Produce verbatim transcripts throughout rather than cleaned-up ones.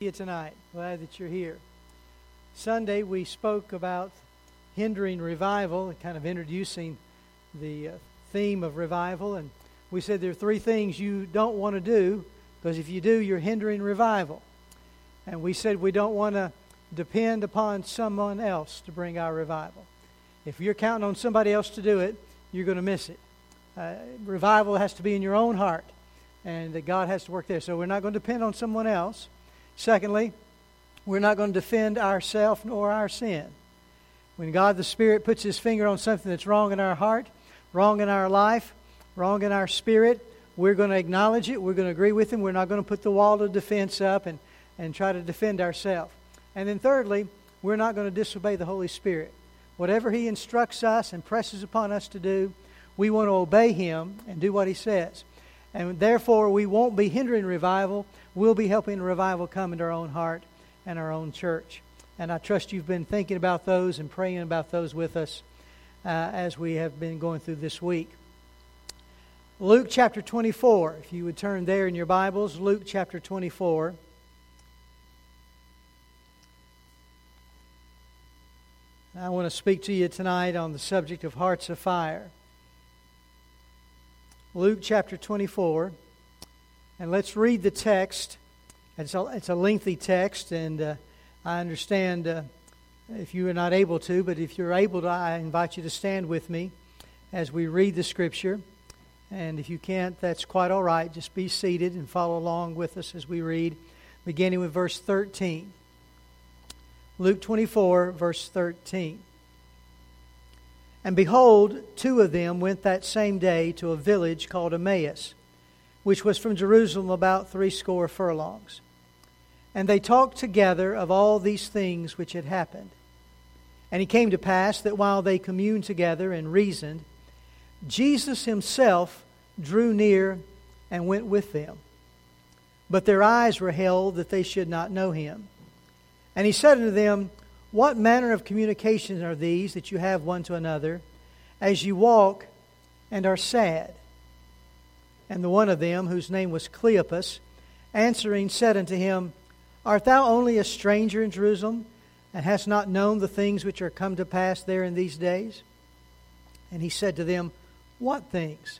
You tonight. Glad that you're here. Sunday we spoke about hindering revival, kind of introducing the uh, theme of revival, and we said there are three things you don't want to do, because if you do, you're hindering revival. And we said we don't want to depend upon someone else to bring our revival. If you're counting on somebody else to do it, you're going to miss it. Uh, revival has to be in your own heart, and that God has to work there. So we're not going to depend on someone else. Secondly, we're not going to defend ourselves nor our sin. When God the Spirit puts His finger on something that's wrong in our heart, wrong in our life, wrong in our spirit, we're going to acknowledge it. We're going to agree with Him. We're not going to put the wall of defense up and, and try to defend ourselves. And then thirdly, we're not going to disobey the Holy Spirit. Whatever He instructs us and presses upon us to do, we want to obey Him and do what He says. And therefore, we won't be hindering revival. We'll be helping revival come into our own heart and our own church. And I trust you've been thinking about those and praying about those with us uh, as we have been going through this week. Luke chapter twenty-four, if you would turn there in your Bibles, Luke chapter twenty-four. I want to speak to you tonight on the subject of hearts of fire. Luke chapter twenty-four, and let's read the text. It's a, it's a lengthy text, and uh, I understand uh, if you are not able to, but if you're able to, I invite you to stand with me as we read the Scripture. And if you can't, that's quite all right. Just be seated and follow along with us as we read, beginning with verse thirteen. Luke twenty-four, verse thirteen. And behold, two of them went that same day to a village called Emmaus, which was from Jerusalem about threescore furlongs. And they talked together of all these things which had happened. And it came to pass that while they communed together and reasoned, Jesus Himself drew near and went with them. But their eyes were held that they should not know Him. And He said unto them, What manner of communications are these that you have one to another, as you walk and are sad? And the one of them, whose name was Cleopas, answering said unto Him, Art thou only a stranger in Jerusalem, and hast not known the things which are come to pass there in these days? And He said to them, What things?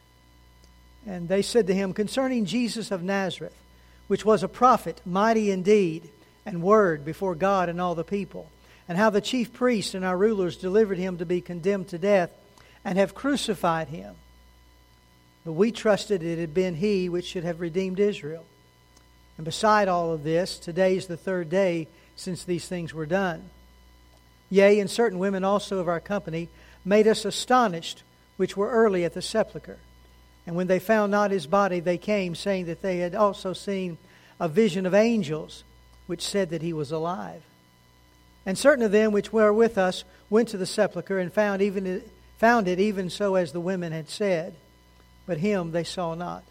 And they said to Him, Concerning Jesus of Nazareth, which was a prophet, mighty in deed and word before God and all the people, and how the chief priests and our rulers delivered Him to be condemned to death, and have crucified Him. But we trusted it had been He which should have redeemed Israel. And beside all of this, today is the third day since these things were done. Yea, and certain women also of our company made us astonished, which were early at the sepulchre. And when they found not His body, they came, saying that they had also seen a vision of angels, which said that He was alive. And certain of them which were with us went to the sepulchre, and found even found it even so as the women had said, but Him they saw not.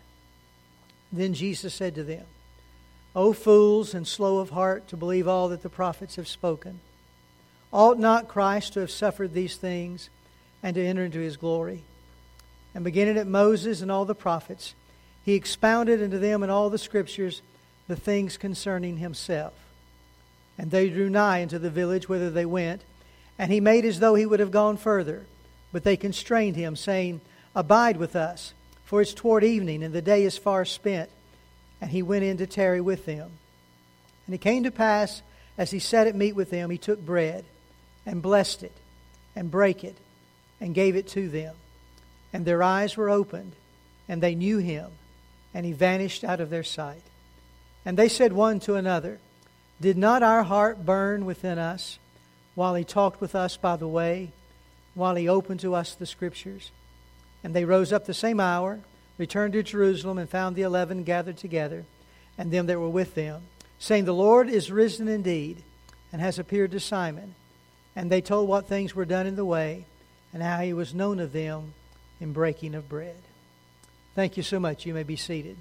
Then Jesus said to them, O fools and slow of heart to believe all that the prophets have spoken. Ought not Christ to have suffered these things, and to enter into His glory? And beginning at Moses and all the prophets, He expounded unto them in all the Scriptures the things concerning Himself. And they drew nigh into the village whither they went, and He made as though He would have gone further. But they constrained Him, saying, Abide with us, for it's toward evening, and the day is far spent. And He went in to tarry with them. And it came to pass, as He sat at meat with them, He took bread, and blessed it, and brake it, and gave it to them. And their eyes were opened, and they knew Him, and He vanished out of their sight. And they said one to another, Did not our heart burn within us, while He talked with us by the way, while He opened to us the Scriptures? And they rose up the same hour, returned to Jerusalem, and found the eleven gathered together, and them that were with them, saying, The Lord is risen indeed, and has appeared to Simon. And they told what things were done in the way, and how He was known of them in breaking of bread. Thank you so much. You may be seated.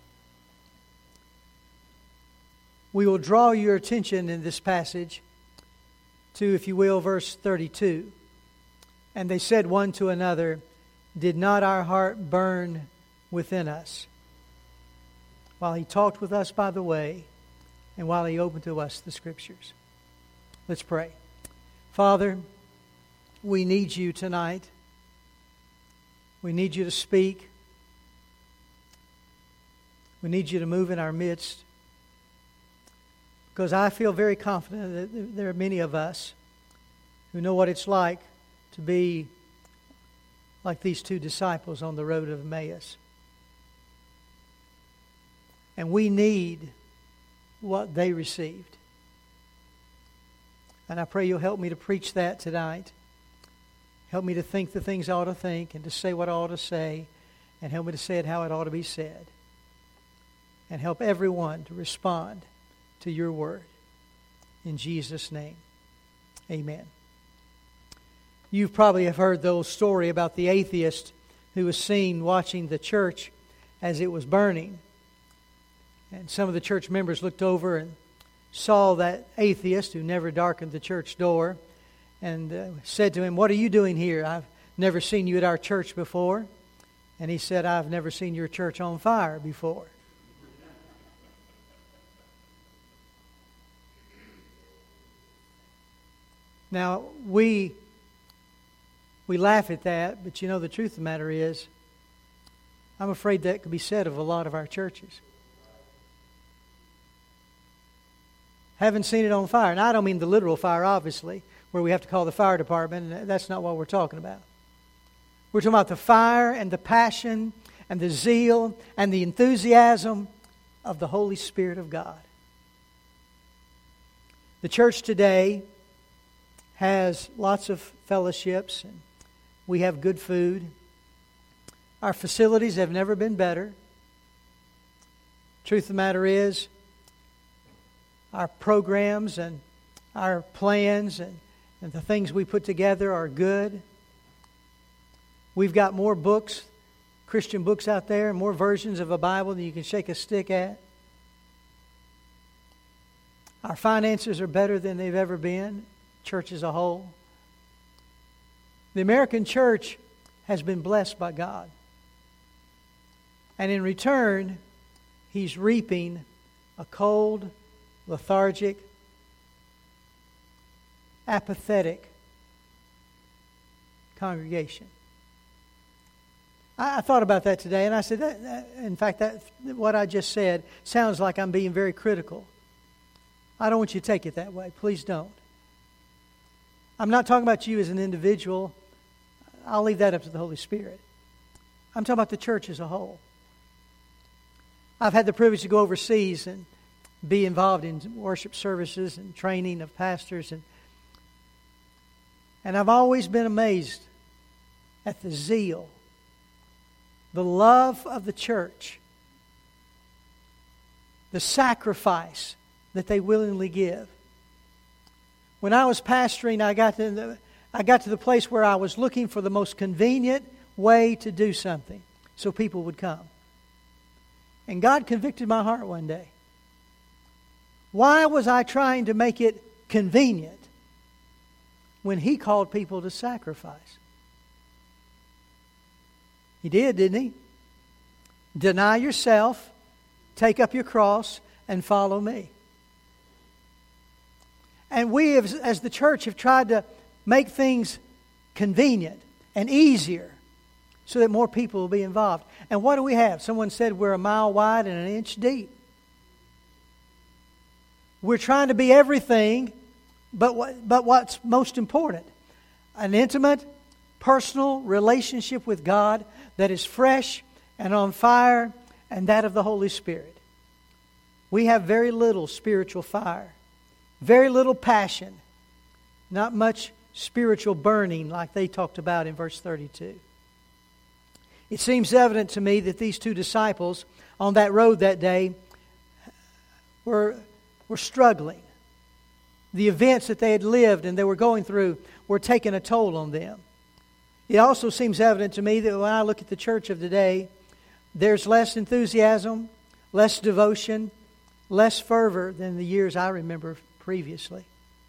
We will draw your attention in this passage to, if you will, verse thirty-two. And they said one to another, Did not our heart burn within us, while He talked with us by the way, and while He opened to us the Scriptures. Let's pray. Father, we need You tonight. We need You to speak. We need You to move in our midst. Because I feel very confident that there are many of us who know what it's like to be like these two disciples on the road of Emmaus. And we need what they received. And I pray You'll help me to preach that tonight. Help me to think the things I ought to think and to say what I ought to say, and help me to say it how it ought to be said. And help everyone to respond to Your word. In Jesus' name, amen. You probably have heard the old story about the atheist who was seen watching the church as it was burning. And some of the church members looked over and saw that atheist who never darkened the church door and uh, said to him, "What are you doing here? I've never seen you at our church before." And he said, "I've never seen your church on fire before." Now, we we laugh at that, but you know the truth of the matter is, I'm afraid that could be said of a lot of our churches. Haven't seen it on fire. And I don't mean the literal fire, obviously, where we have to call the fire department, and that's not what we're talking about. We're talking about the fire and the passion and the zeal and the enthusiasm of the Holy Spirit of God. The church today has lots of fellowships, and we have good food. Our facilities have never been better. Truth of the matter is, our programs and our plans and, and the things we put together are good. We've got more books, Christian books out there, and more versions of a Bible than you can shake a stick at. Our finances are better than they've ever been, church as a whole. The American church has been blessed by God. And in return, He's reaping a cold, lethargic, apathetic congregation. I, I thought about that today, and I said, that, that, in fact, that what I just said sounds like I'm being very critical. I don't want you to take it that way. Please don't. I'm not talking about you as an individual. I'll leave that up to the Holy Spirit. I'm talking about the church as a whole. I've had the privilege to go overseas and be involved in worship services and training of pastors. And, and I've always been amazed at the zeal, the love of the church, the sacrifice that they willingly give. When I was pastoring, I got to the, I got to the place where I was looking for the most convenient way to do something so people would come. And God convicted my heart one day. Why was I trying to make it convenient when He called people to sacrifice? He did, didn't He? Deny yourself, take up your cross, and follow me. And we, have, as the church, have tried to make things convenient and easier so that more people will be involved. And what do we have? Someone said we're a mile wide and an inch deep. We're trying to be everything, but what, but what's most important? An intimate, personal relationship with God that is fresh and on fire, and that of the Holy Spirit. We have very little spiritual fire, very little passion, not much spiritual burning like they talked about in verse thirty-two. It seems evident to me that these two disciples on that road that day were, were struggling. The events that they had lived and they were going through were taking a toll on them. It also seems evident to me that when I look at the church of today, there's less enthusiasm, less devotion, less fervor than the years I remember previously.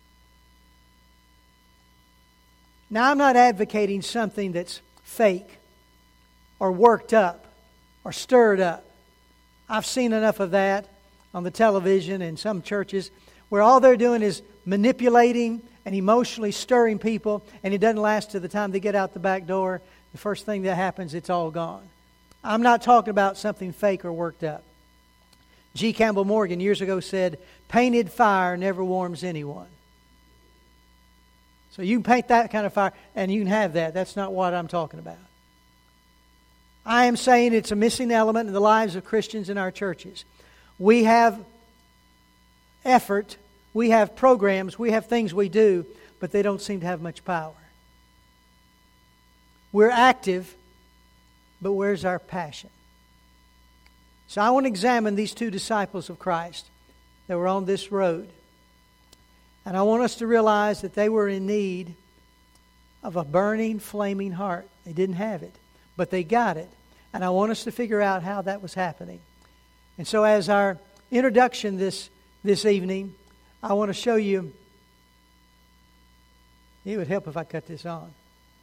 Now, I'm not advocating something that's fake or worked up or stirred up. I've seen enough of that. on the television in some churches where all they're doing is manipulating and emotionally stirring people, and it doesn't last to the time they get out the back door. The first thing that happens, it's all gone. I'm not talking about something fake or worked up. G. Campbell Morgan years ago said, "Painted fire never warms anyone." So you can paint that kind of fire and you can have that. That's not what I'm talking about. I am saying it's a missing element in the lives of Christians in our churches. We have effort, we have programs, we have things we do, but they don't seem to have much power. We're active, but where's our passion? So I want to examine these two disciples of Christ that were on this road. And I want us to realize that they were in need of a burning, flaming heart. They didn't have it, but they got it. And I want us to figure out how that was happening. And so as our introduction this, this evening, I want to show you. It would help if I cut this on.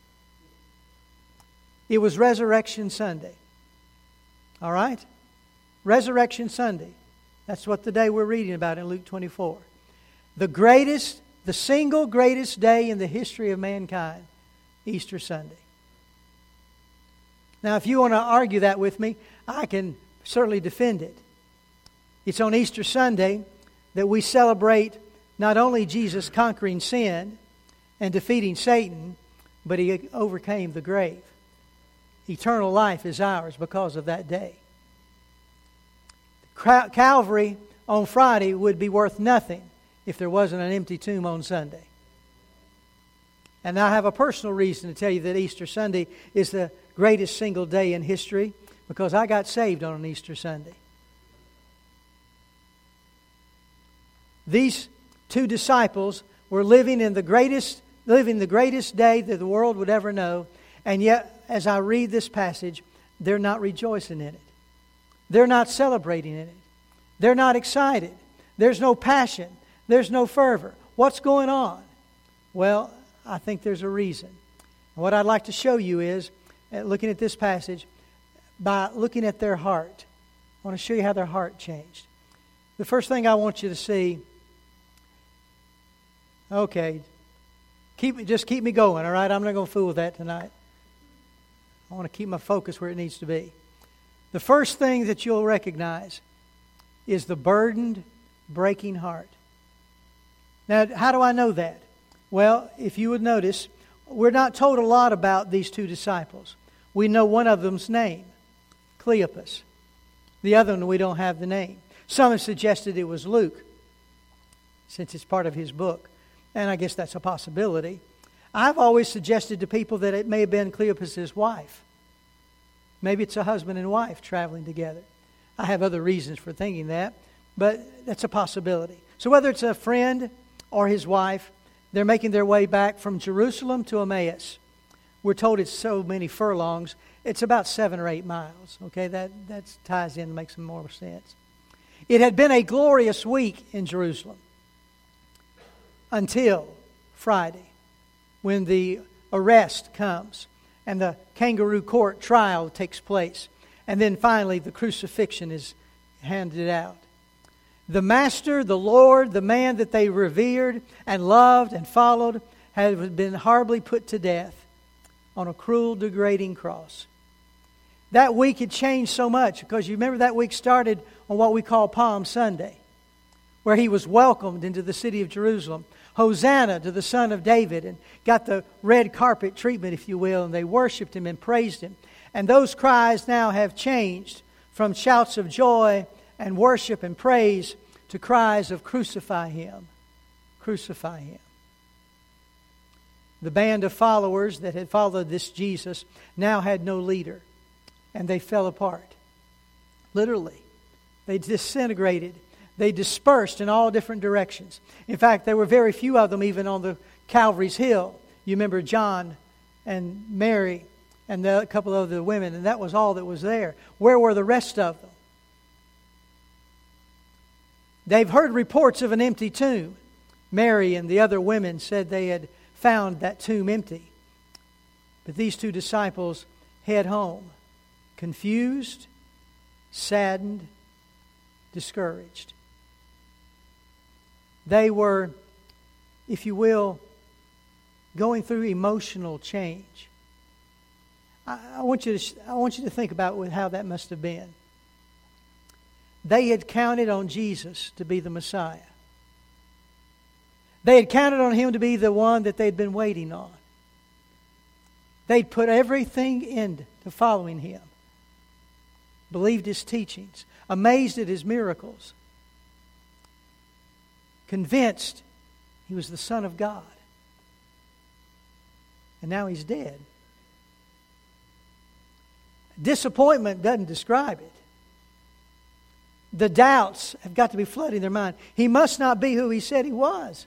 It was Resurrection Sunday. All right? Resurrection Sunday. That's what the day we're reading about in Luke twenty-four. The greatest, the single greatest day in the history of mankind, Easter Sunday. Now, if you want to argue that with me, I can certainly defend it. It's on Easter Sunday that we celebrate not only Jesus conquering sin and defeating Satan, but He overcame the grave. Eternal life is ours because of that day. Calvary on Friday would be worth nothing if there wasn't an empty tomb on Sunday. And I have a personal reason to tell you that Easter Sunday is the greatest single day in history, because I got saved on an Easter Sunday. These two disciples were living in the greatest, living the greatest day that the world would ever know, and yet, as I read this passage, they're not rejoicing in it. They're not celebrating in it. They're not excited. There's no passion. There's no fervor. What's going on? Well, I think there's a reason. What I'd like to show you is, looking at this passage, by looking at their heart. I want to show you how their heart changed. The first thing I want you to see, okay, keep just keep me going, all right? I'm not going to fool with that tonight. I want to keep my focus where it needs to be. The first thing that you'll recognize is the burdened, breaking heart. Now, how do I know that? Well, if you would notice, we're not told a lot about these two disciples. We know one of them's name, Cleopas. The other one, we don't have the name. Some have suggested it was Luke, since it's part of his book. And I guess that's a possibility. I've always suggested to people that it may have been Cleopas' wife. Maybe it's a husband and wife traveling together. I have other reasons for thinking that, but that's a possibility. So whether it's a friend or his wife, they're making their way back from Jerusalem to Emmaus. We're told it's so many furlongs. It's about seven or eight miles. Okay, that, that ties in and makes some more sense. It had been a glorious week in Jerusalem until Friday, when the arrest comes and the kangaroo court trial takes place. And then finally the crucifixion is handed out. The Master, the Lord, the man that they revered and loved and followed had been horribly put to death on a cruel, degrading cross. That week had changed so much, because you remember that week started on what we call Palm Sunday, where He was welcomed into the city of Jerusalem. Hosanna to the Son of David, and got the red carpet treatment, if you will, and they worshiped Him and praised Him. And those cries now have changed from shouts of joy and worship and praise to cries of crucify Him, crucify Him. The band of followers that had followed this Jesus now had no leader, and they fell apart. Literally, they disintegrated. They dispersed in all different directions. In fact, there were very few of them even on the Calvary's Hill. You remember John and Mary and a couple of the women, and that was all that was there. Where were the rest of them? They've heard reports of an empty tomb. Mary and the other women said they had found that tomb empty. But these two disciples head home, confused, saddened, discouraged. They were, if you will, going through emotional change. I, I want you to I want you to think about with how that must have been. They had counted on Jesus to be the Messiah. They had counted on Him to be the one that they'd been waiting on. They'd put everything into following Him. Believed His teachings. Amazed at His miracles. Convinced He was the Son of God. And now He's dead. Disappointment doesn't describe it. The doubts have got to be flooding their mind. He must not be who He said He was.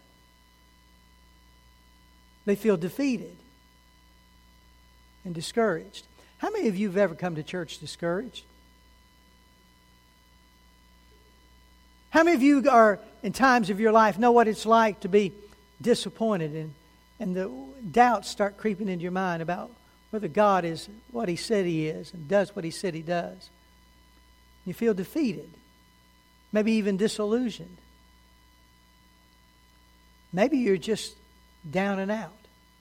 They feel defeated and discouraged. How many of you have ever come to church discouraged? How many of you are, in times of your life, know what it's like to be disappointed and, and the doubts start creeping into your mind about whether God is what He said He is and does what He said He does? You feel defeated, maybe even disillusioned. Maybe you're just down and out.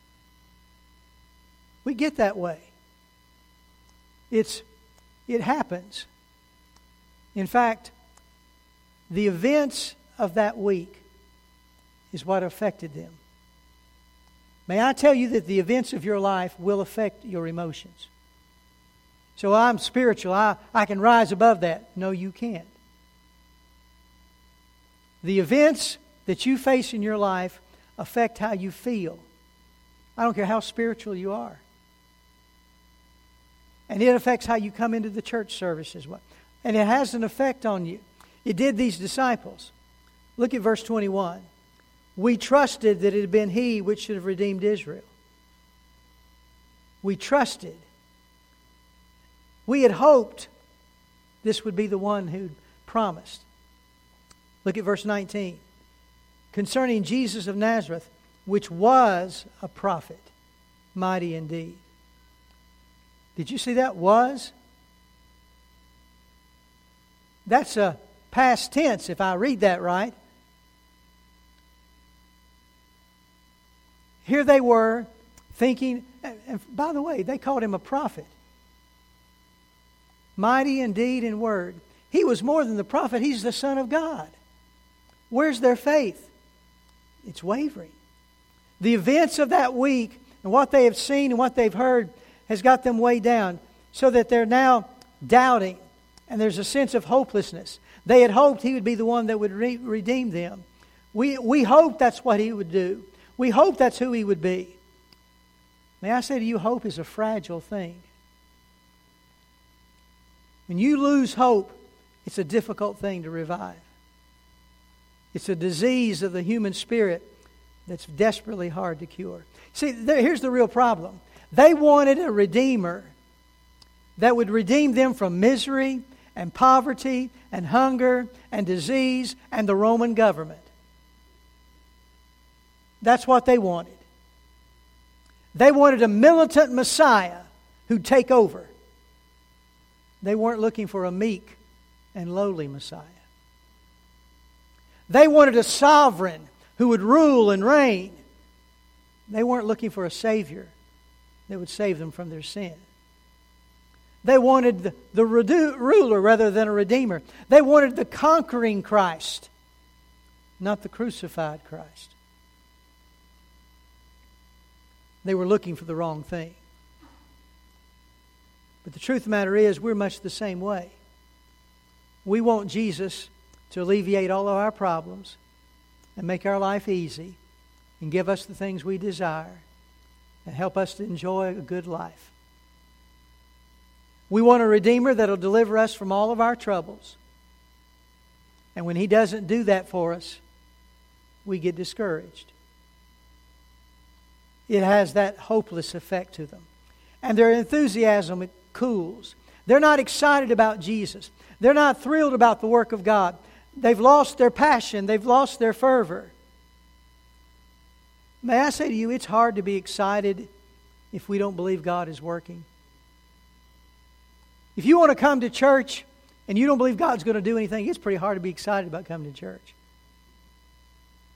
We get that way. It's, it happens. In fact, the events of that week is what affected them. May I tell you that the events of your life will affect your emotions. So I'm spiritual. I, I can rise above that. No, you can't. The events that you face in your life affect how you feel. I don't care how spiritual you are. And it affects how you come into the church service as well. And it has an effect on you. It did these disciples. Look at verse twenty-one. We trusted that it had been He which should have redeemed Israel. We trusted. We had hoped this would be the one who promised. Look at verse nineteen. Concerning Jesus of Nazareth, which was a prophet, mighty indeed. Did you see that? Was? That's a past tense if I read that right. Here they were thinking, and by the way, they called Him a prophet. Mighty indeed in word. He was more than the prophet. He's the Son of God. Where's their faith? It's wavering. The events of that week and what they have seen and what they've heard has got them way down so that they're now doubting and there's a sense of hopelessness. They had hoped He would be the one that would re- redeem them. We, we hoped that's what He would do. We hope that's who He would be. May I say to you, hope is a fragile thing. When you lose hope, it's a difficult thing to revive. It's a disease of the human spirit that's desperately hard to cure. See, there, here's the real problem. They wanted a Redeemer that would redeem them from misery and poverty and hunger and disease and the Roman government. That's what they wanted. They wanted a militant Messiah who'd take over. They weren't looking for a meek and lowly Messiah. They wanted a sovereign who would rule and reign. They weren't looking for a Savior that would save them from their sin. They wanted the, the redu- ruler rather than a Redeemer. They wanted the conquering Christ, not the crucified Christ. They were looking for the wrong thing. But the truth of the matter is, we're much the same way. We want Jesus to alleviate all of our problems and make our life easy and give us the things we desire and help us to enjoy a good life. We want a Redeemer that will deliver us from all of our troubles. And when He doesn't do that for us, we get discouraged. It has that hopeless effect to them. And their enthusiasm, it cools. They're not excited about Jesus. They're not thrilled about the work of God. They've lost their passion. They've lost their fervor. May I say to you, it's hard to be excited if we don't believe God is working. If you want to come to church and you don't believe God's going to do anything, it's pretty hard to be excited about coming to church.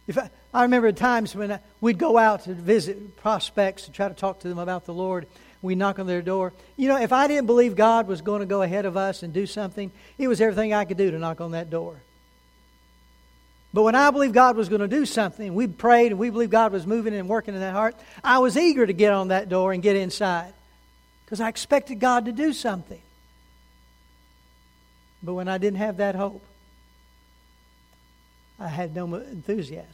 If I, I remember times when I, we'd go out to visit prospects and try to talk to them about the Lord. We knock on their door. You know, if I didn't believe God was going to go ahead of us and do something, it was everything I could do to knock on that door. But when I believed God was going to do something, we prayed and we believed God was moving and working in that heart, I was eager to get on that door and get inside because I expected God to do something. But when I didn't have that hope, I had no enthusiasm.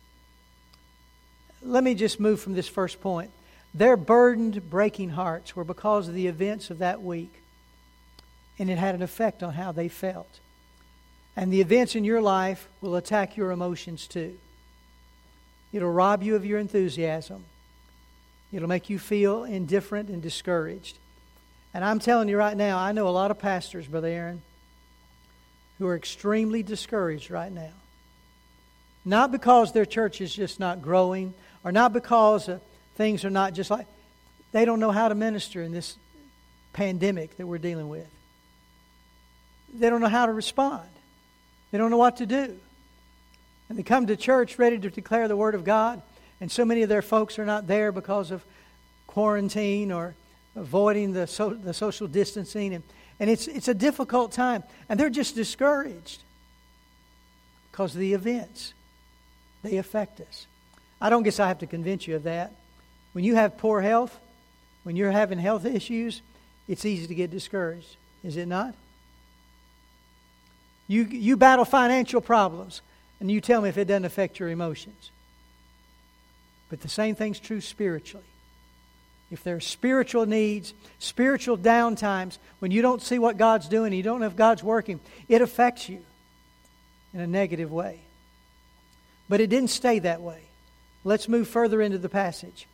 Let me just move from this first point. Their burdened, breaking hearts were because of the events of that week. And it had an effect on how they felt. And the events in your life will attack your emotions too. It'll rob you of your enthusiasm. It'll make you feel indifferent and discouraged. And I'm telling you right now, I know a lot of pastors, Brother Aaron, who are extremely discouraged right now. Not because their church is just not growing, or not because uh, things are not just like... They don't know how to minister in this pandemic that we're dealing with. They don't know how to respond. They don't know what to do. And they come to church ready to declare the Word of God, and so many of their folks are not there because of quarantine or avoiding the so, the social distancing. And, and it's, it's a difficult time. And they're just discouraged because of the events. They affect us. I don't guess I have to convince you of that. When you have poor health, when you're having health issues, it's easy to get discouraged. Is it not? You, you battle financial problems, and you tell me if it doesn't affect your emotions. But the same thing's true spiritually. If there are spiritual needs, spiritual downtimes, when you don't see what God's doing, and you don't know if God's working, it affects you in a negative way. But it didn't stay that way. Let's move further into the passage.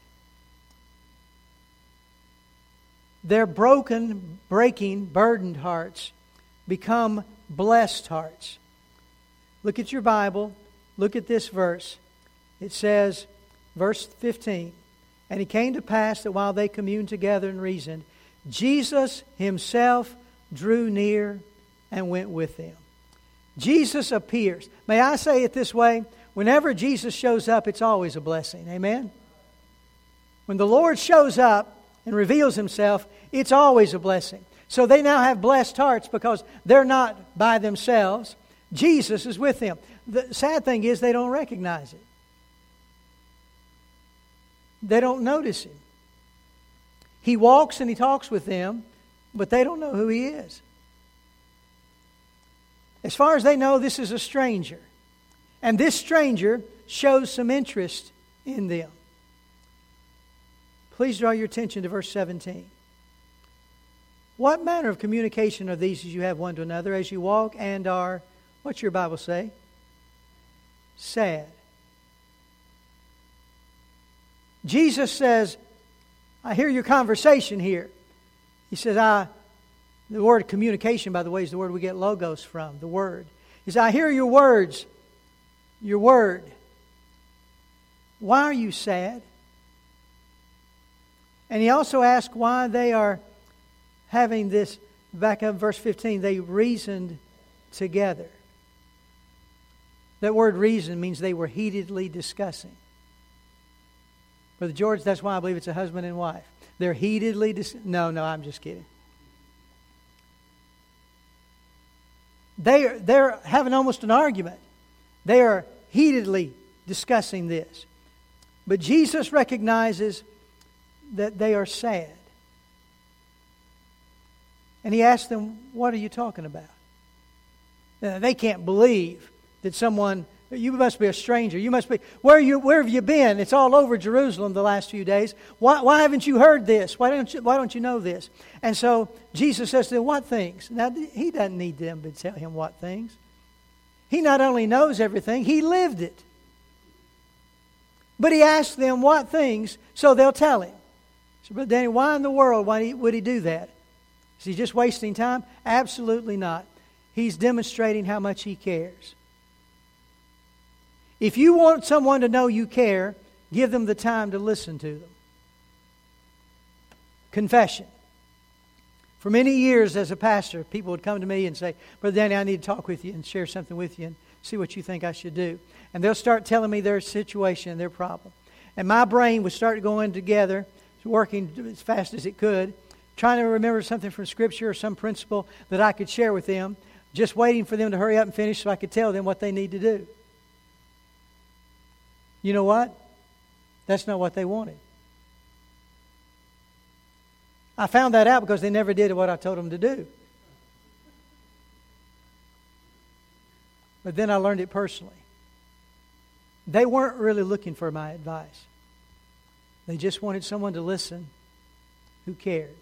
Their broken, breaking, burdened hearts become blessed hearts. Look at your Bible. Look at this verse. It says, verse fifteen, "And it came to pass that while they communed together and reasoned, Jesus himself drew near and went with them." Jesus appears. May I say it this way? Whenever Jesus shows up, it's always a blessing. Amen? When the Lord shows up and reveals himself, it's always a blessing. So they now have blessed hearts because they're not by themselves. Jesus is with them. The sad thing is they don't recognize it. They don't notice him. He walks and he talks with them, but they don't know who he is. As far as they know, this is a stranger. And this stranger shows some interest in them. Please draw your attention to verse seventeen. "What manner of communication are these as you have one to another as you walk and are," what's your Bible say? "Sad." Jesus says, "I hear your conversation here." He says, I, the word communication, by the way, is the word we get logos from, the word. He says, "I hear your words, your word. Why are you sad?" And he also asks why they are having this, back up verse fifteen, they reasoned together. That word reason means they were heatedly discussing. Brother George, that's why I believe it's a husband and wife. They're heatedly discussing. No, no, I'm just kidding. They are, they're having almost an argument. They are heatedly discussing this. But Jesus recognizes that they are sad. And he asks them, "What are you talking about?" Now, they can't believe that someone, you must be a stranger. You must be, where you, where have you been? It's all over Jerusalem the last few days. Why, why haven't you heard this? Why don't you, why don't you know this? And so Jesus says to them, "What things?" Now, he doesn't need them to tell him what things. He not only knows everything, he lived it. But he asks them what things, so they'll tell him. So, Brother Danny, why in the world why would he do that? Is he just wasting time? Absolutely not. He's demonstrating how much he cares. If you want someone to know you care, give them the time to listen to them. Confession. For many years as a pastor, people would come to me and say, "Brother Danny, I need to talk with you and share something with you." And See what you think I should do. And they'll start telling me their situation and their problem. And my brain would start going together, working as fast as it could, trying to remember something from Scripture or some principle that I could share with them, just waiting for them to hurry up and finish so I could tell them what they need to do. You know what? That's not what they wanted. I found that out because they never did what I told them to do. But then I learned it personally. They weren't really looking for my advice. They just wanted someone to listen who cared.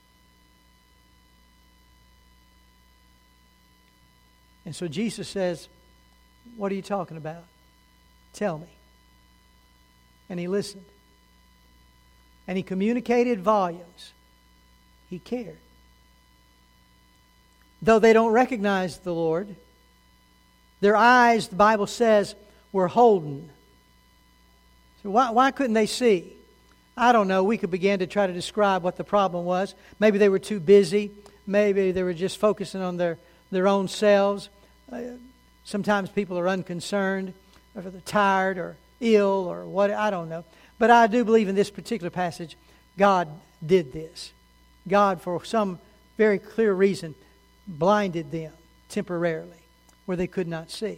And so Jesus says, what are you talking about? Tell me. And he listened. And he communicated volumes. He cared. Though they don't recognize the Lord, their eyes, the Bible says, were holden. So why, why couldn't they see? I don't know. We could begin to try to describe what the problem was. Maybe they were too busy. Maybe they were just focusing on their, their own selves. Uh, sometimes people are unconcerned, or they're tired or ill or what, I don't know. But I do believe in this particular passage, God did this. God, for some very clear reason, blinded them temporarily where they could not see.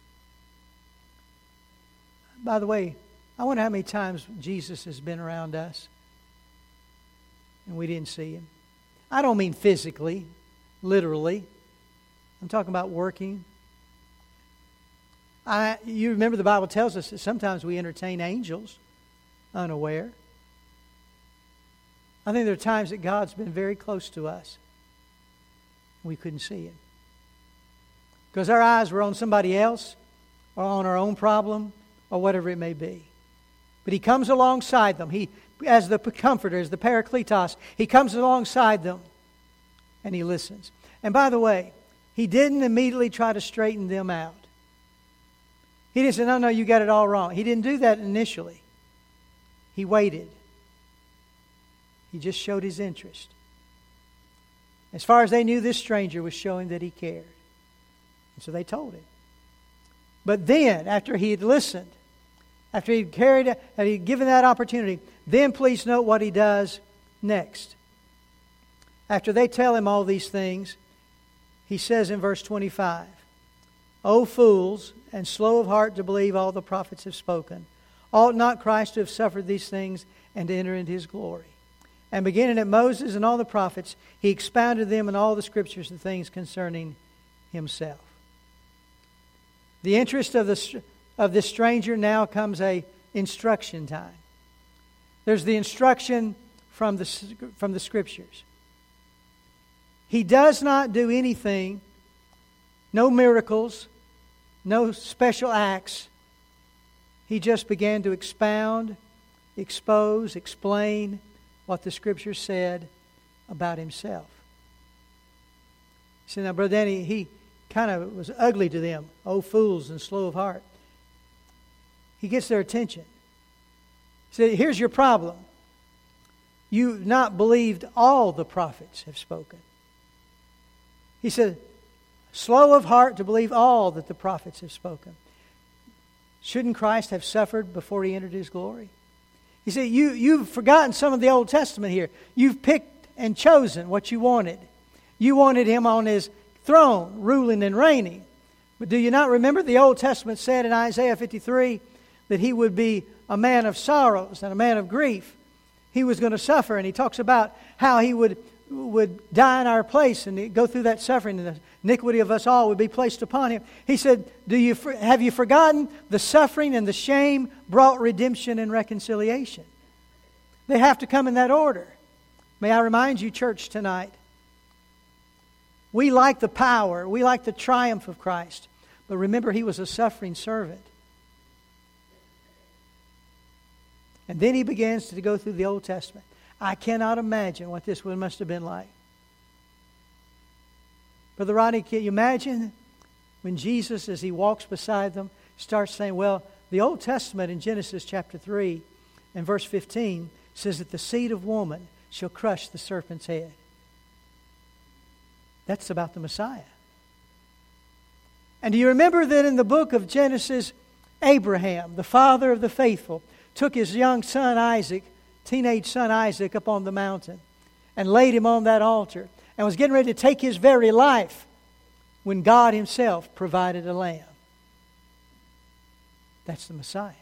By the way, I wonder how many times Jesus has been around us and we didn't see Him. I don't mean physically, literally. I'm talking about working. I, you remember the Bible tells us that sometimes we entertain angels unaware. I think there are times that God's been very close to us. We couldn't see Him. Because our eyes were on somebody else or on our own problem or whatever it may be. But He comes alongside them. He, as the Comforter, as the Parakletos, He comes alongside them and He listens. And by the way, He didn't immediately try to straighten them out. He didn't say, no, no, you got it all wrong. He didn't do that initially. He waited. He just showed His interest. As far as they knew, this stranger was showing that He cared. And so they told Him. But then, after He had listened, after He'd carried, after He'd given that opportunity, then please note what He does next. After they tell Him all these things, He says in verse twenty-five, O fools, and slow of heart to believe all the prophets have spoken, ought not Christ to have suffered these things and to enter into His glory? And beginning at Moses and all the prophets, He expounded them in all the Scriptures the things concerning Himself. The interest of the of this stranger now comes a instruction time. There's the instruction from the from the Scriptures. He does not do anything, no miracles, no special acts. He just began to expound, expose, explain what the Scripture said about Himself. See, now, Brother Danny, he kind of was ugly to them. Oh, fools and slow of heart. He gets their attention. He said, here's your problem. You've not believed all the prophets have spoken. He said, slow of heart to believe all that the prophets have spoken. Shouldn't Christ have suffered before He entered His glory? He said, you, you've forgotten some of the Old Testament here. You've picked and chosen what you wanted. You wanted Him on His throne, ruling and reigning. But do you not remember the Old Testament said in Isaiah fifty-three that He would be a man of sorrows and a man of grief? He was going to suffer, and He talks about how He would, would die in our place and go through that suffering, and the iniquity of us all would be placed upon Him. He said, "Do you have you forgotten the suffering and the shame brought redemption and reconciliation?" They have to come in that order. May I remind you, church, tonight, we like the power, we like the triumph of Christ. But remember, He was a suffering servant. And then He begins to go through the Old Testament. I cannot imagine what this one must have been like. Brother Rodney, can you imagine when Jesus, as He walks beside them, starts saying, well, the Old Testament in Genesis chapter three and verse fifteen says that the seed of woman shall crush the serpent's head. That's about the Messiah. And do you remember that in the book of Genesis, Abraham, the father of the faithful, took his young son Isaac, teenage son Isaac, up on the mountain and laid him on that altar and was getting ready to take his very life when God Himself provided a lamb. That's the Messiah.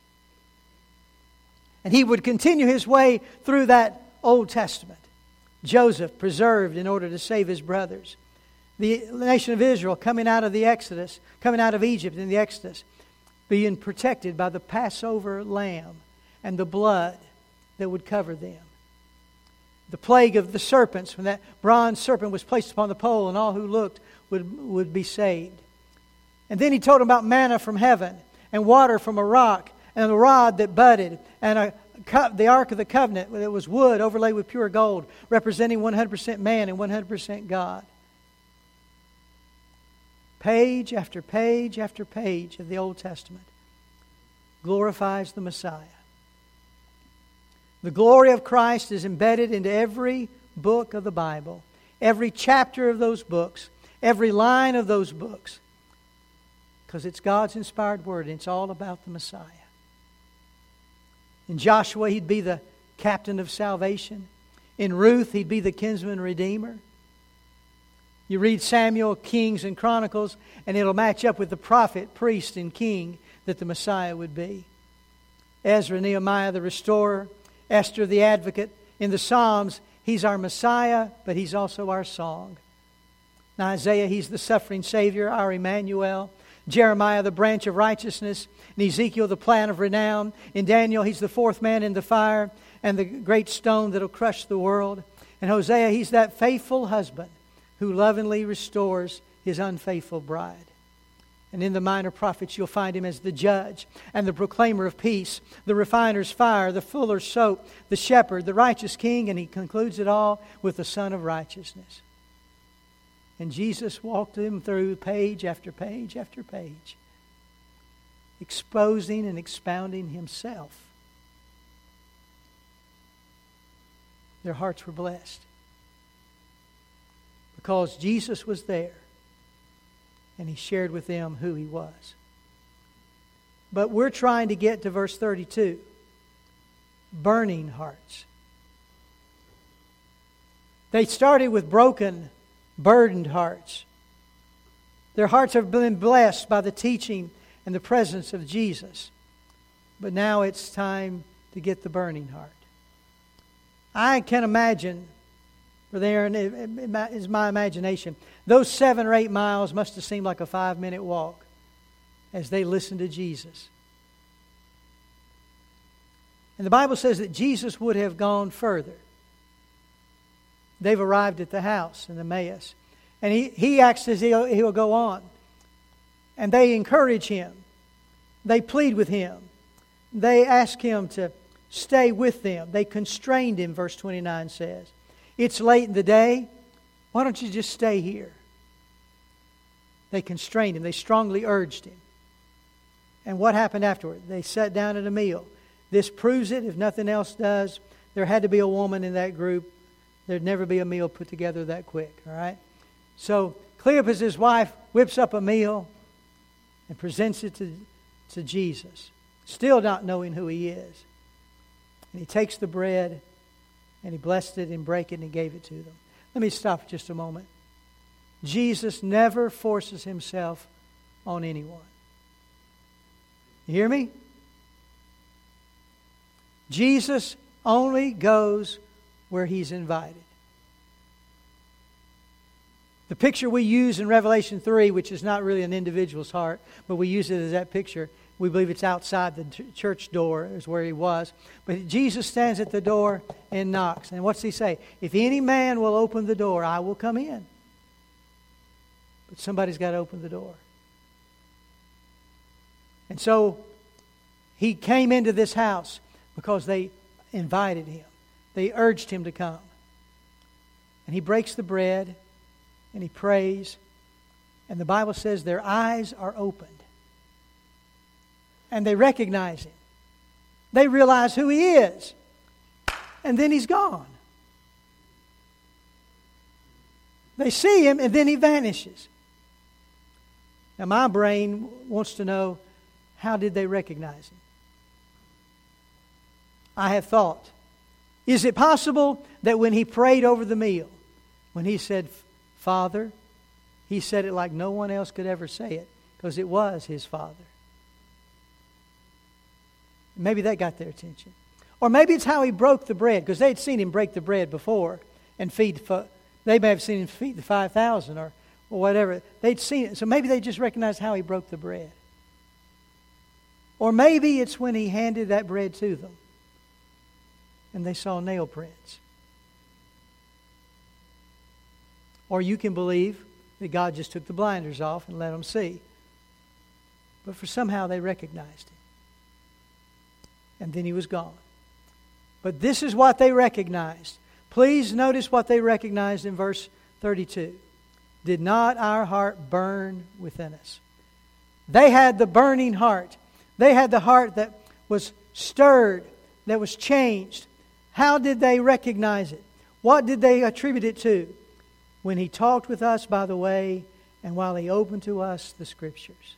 And He would continue His way through that Old Testament. Joseph preserved in order to save his brothers. The nation of Israel coming out of the Exodus, coming out of Egypt in the Exodus, being protected by the Passover lamb and the blood that would cover them. The plague of the serpents, when that bronze serpent was placed upon the pole and all who looked would, would be saved. And then He told them about manna from heaven and water from a rock and a rod that budded and a the Ark of the Covenant that was wood overlaid with pure gold, representing one hundred percent man and one hundred percent God. Page after page after page of the Old Testament glorifies the Messiah. The glory of Christ is embedded into every book of the Bible, every chapter of those books, every line of those books, because it's God's inspired word and it's all about the Messiah. In Joshua, He'd be the captain of salvation. In Ruth, He'd be the kinsman redeemer. You read Samuel, Kings, and Chronicles, and it'll match up with the prophet, priest, and king that the Messiah would be. Ezra, Nehemiah, the restorer. Esther, the advocate. In the Psalms, He's our Messiah, but He's also our song. In Isaiah, He's the suffering Savior, our Emmanuel. Jeremiah, the branch of righteousness. In Ezekiel, the plan of renown. In Daniel, He's the fourth man in the fire and the great stone that'll crush the world. In Hosea, He's that faithful husband who lovingly restores his unfaithful bride. And in the minor prophets, you'll find Him as the judge and the proclaimer of peace, the refiner's fire, the fuller's soap, the shepherd, the righteous king, and He concludes it all with the Son of righteousness. And Jesus walked them through page after page after page, exposing and expounding Himself. Their hearts were blessed because Jesus was there and He shared with them who He was. But we're trying to get to verse thirty-two. Burning hearts. They started with broken, burdened hearts. Their hearts have been blessed by the teaching and the presence of Jesus. But now it's time to get the burning heart. I can imagine, for there is my imagination, those seven or eight miles must have seemed like a five-minute walk as they listened to Jesus. And the Bible says that Jesus would have gone further. They've arrived at the house in Emmaus. And he, he acts as he'll, he'll go on. And they encourage Him. They plead with Him. They ask Him to stay with them. They constrained Him, verse twenty-nine says. It's late in the day. Why don't you just stay here? They constrained Him. They strongly urged Him. And what happened afterward? They sat down at a meal. This proves it, if nothing else does. There had to be a woman in that group. There'd never be a meal put together that quick, all right? So Cleopas, his wife, whips up a meal and presents it to, to Jesus, still not knowing who He is. And He takes the bread and He blessed it and broke it and He gave it to them. Let me stop just a moment. Jesus never forces Himself on anyone. You hear me? Jesus only goes where He's invited. The picture we use in Revelation three, which is not really an individual's heart, but we use it as that picture. We believe it's outside the church door is where He was. But Jesus stands at the door and knocks. And what's He say? If any man will open the door, I will come in. But somebody's got to open the door. And so He came into this house because they invited Him. They urged Him to come. And He breaks the bread and He prays. And the Bible says their eyes are opened. And they recognize Him. They realize who He is. And then He's gone. They see Him and then He vanishes. Now my brain wants to know, how did they recognize Him? I have thought, is it possible that when He prayed over the meal, when He said, Father, He said it like no one else could ever say it, because it was His Father. Maybe that got their attention. Or maybe it's how He broke the bread, because they had seen Him break the bread before and feed. They may have seen Him feed the five thousand or, or whatever. They'd seen it. So maybe they just recognized how He broke the bread. Or maybe it's when He handed that bread to them and they saw nail prints. Or you can believe that God just took the blinders off and let them see. But for somehow they recognized Him. And then He was gone. But this is what they recognized. Please notice what they recognized in verse thirty-two. Did not our heart burn within us? They had the burning heart. They had the heart that was stirred, that was changed. How did they recognize it? What did they attribute it to? When He talked with us by the way, and while He opened to us the Scriptures.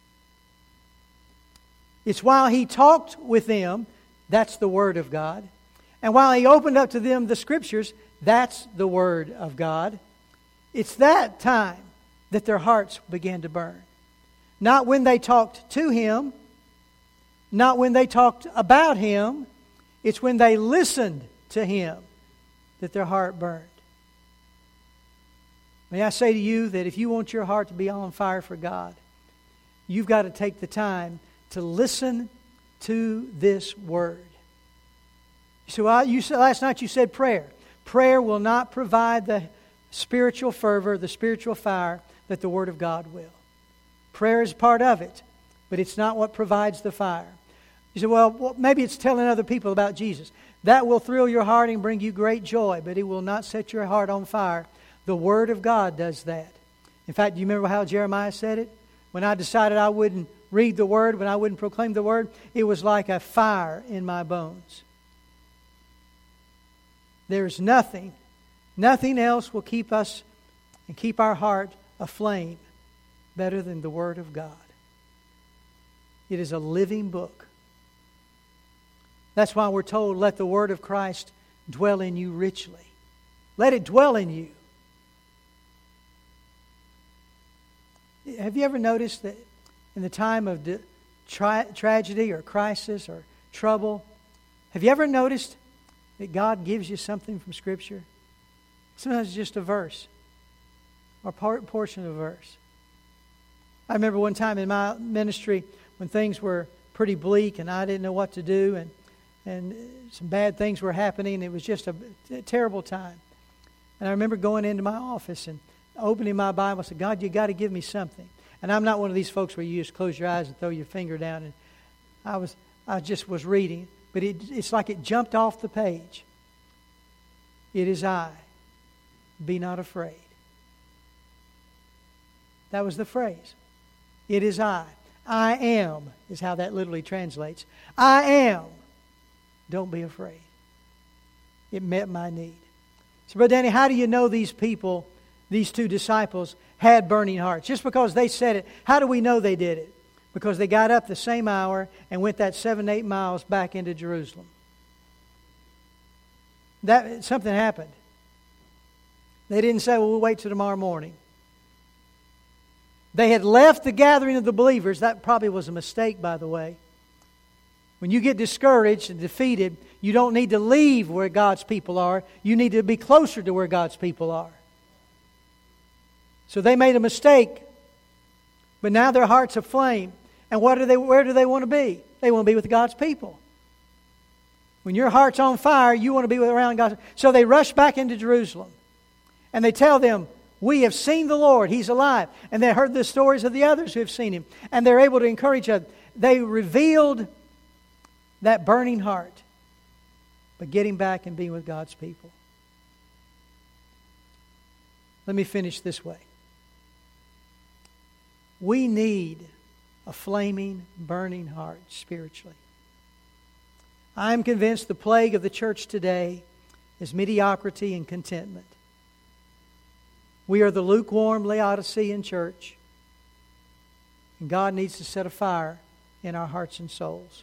It's while He talked with them, that's the Word of God. And while He opened up to them the Scriptures, that's the Word of God. It's that time that their hearts began to burn. Not when they talked to Him, not when they talked about Him. It's when they listened to Him that their heart burned. May I say to you that if you want your heart to be on fire for God, you've got to take the time to listen to this Word. So I, you said, last night you said prayer. Prayer will not provide the spiritual fervor, the spiritual fire that the Word of God will. Prayer is part of it, but it's not what provides the fire. You say, well, well, maybe it's telling other people about Jesus. That will thrill your heart and bring you great joy, but it will not set your heart on fire. The Word of God does that. In fact, do you remember how Jeremiah said it? When I decided I wouldn't read the Word, when I wouldn't proclaim the Word, it was like a fire in my bones. There's nothing, nothing else will keep us and keep our heart aflame better than the Word of God. It is a living book. That's why we're told, let the Word of Christ dwell in you richly. Let it dwell in you. Have you ever noticed that in the time of di- tra- tragedy or crisis or trouble, have you ever noticed that God gives you something from Scripture? Sometimes it's just a verse or part, portion of a verse. I remember one time in my ministry when things were pretty bleak and I didn't know what to do and, and some bad things were happening. It was just a, a terrible time. And I remember going into my office and opening my Bible and said, God, you got to give me something. And I'm not one of these folks where you just close your eyes and throw your finger down. And I was, I just was reading, but it, it's like it jumped off the page. It is I. Be not afraid. That was the phrase. It is I. I am is how that literally translates. I am. Don't be afraid. It met my need. So, Brother Danny, how do you know these people, these two disciples, had burning hearts? Just because they said it, how do we know they did it? Because they got up the same hour and went that seven, eight miles back into Jerusalem. That something happened. They didn't say, well, we'll wait till tomorrow morning. They had left the gathering of the believers. That probably was a mistake, by the way. When you get discouraged and defeated, you don't need to leave where God's people are. You need to be closer to where God's people are. So they made a mistake, but now their heart's aflame. And what do they, where do they want to be? They want to be with God's people. When your heart's on fire, you want to be around God's. So they rush back into Jerusalem. And they tell them, we have seen the Lord. He's alive. And they heard the stories of the others who have seen Him. And they're able to encourage each other. They revealed that burning heart by getting back and being with God's people. Let me finish this way. We need a flaming, burning heart spiritually. I am convinced the plague of the church today is mediocrity and contentment. We are the lukewarm Laodicean church. And God needs to set a fire in our hearts and souls.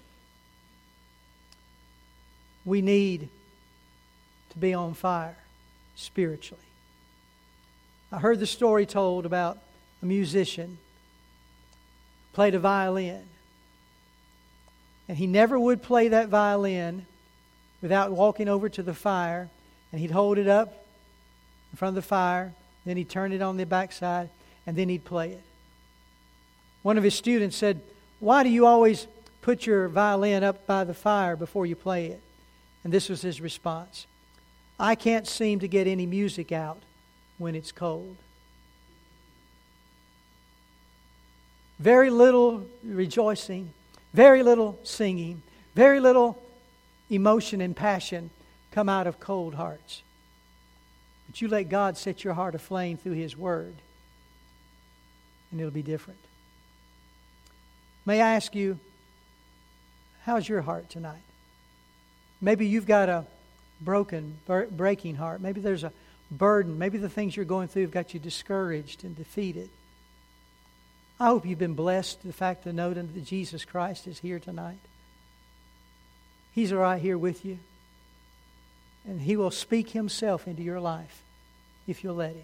We need to be on fire spiritually. I heard the story told about a musician who played a violin. And he never would play that violin without walking over to the fire, and he'd hold it up in front of the fire, then he'd turn it on the backside, and then he'd play it. One of his students said, "Why do you always put your violin up by the fire before you play it?" And this was his response: "I can't seem to get any music out when it's cold." Very little rejoicing, very little singing, very little emotion and passion come out of cold hearts. But you let God set your heart aflame through His Word, and it'll be different. May I ask you, how's your heart tonight? Maybe you've got a broken, breaking heart. Maybe there's a burden. Maybe the things you're going through have got you discouraged and defeated. I hope you've been blessed to the fact to know that Jesus Christ is here tonight. He's right here with you. And He will speak Himself into your life if you'll let Him.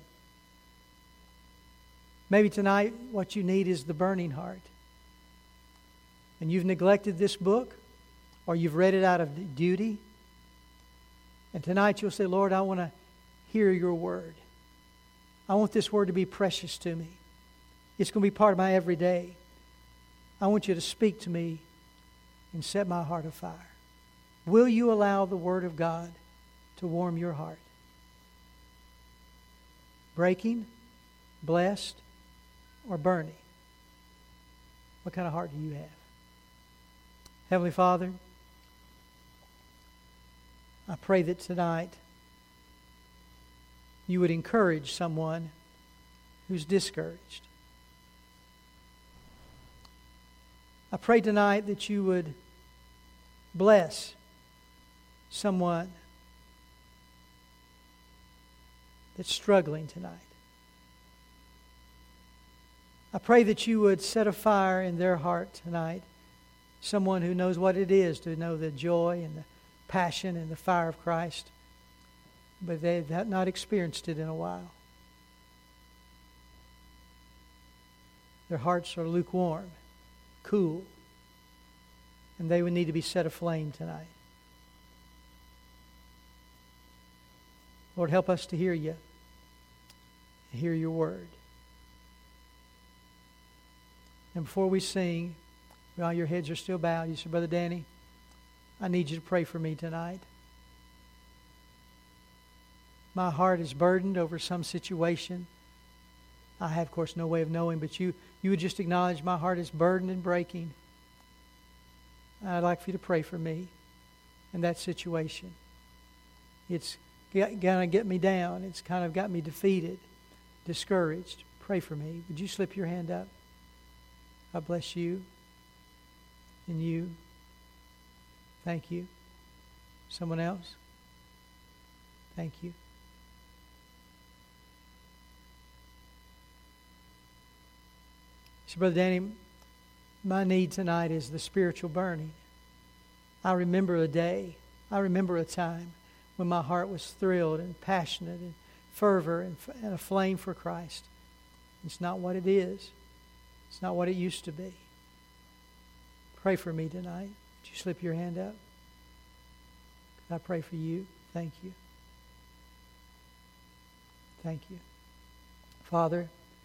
Maybe tonight what you need is the burning heart. And you've neglected this book, or you've read it out of duty. And tonight you'll say, "Lord, I want to hear your word. I want this word to be precious to me. It's going to be part of my everyday. I want you to speak to me and set my heart afire." Will you allow the Word of God to warm your heart? Breaking, blessed, or burning? What kind of heart do you have? Heavenly Father, I pray that tonight you would encourage someone who's discouraged. I pray tonight that you would bless someone that's struggling tonight. I pray that you would set a fire in their heart tonight. Someone who knows what it is to know the joy and the passion and the fire of Christ, but they have not experienced it in a while. Their hearts are lukewarm, cool, and they would need to be set aflame tonight. Lord, help us to hear you, hear your word. And before we sing, while your heads are still bowed, you say, "Brother Danny, I need you to pray for me tonight. My heart is burdened over some situation. I have, of course, no way of knowing, but you, you would just acknowledge my heart is burdened and breaking. I'd like for you to pray for me in that situation. It's going to get me down. It's kind of got me defeated, discouraged. Pray for me. Would you slip your hand up? God bless you and you. Thank you. Someone else? Thank you. So, Brother Danny, my need tonight is the spiritual burning. I remember a day, I remember a time when my heart was thrilled and passionate and fervor and, and a flame for Christ. It's not what it is. It's not what it used to be. Pray for me tonight. Would you slip your hand up? Could I pray for you? Thank you. Thank you. Father,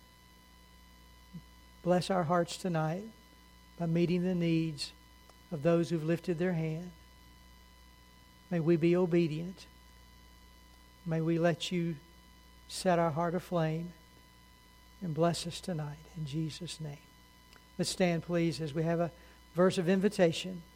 bless our hearts tonight by meeting the needs of those who've lifted their hand. May we be obedient. May we let you set our heart aflame and bless us tonight in Jesus' name. Let's stand, please, as we have a verse of invitation.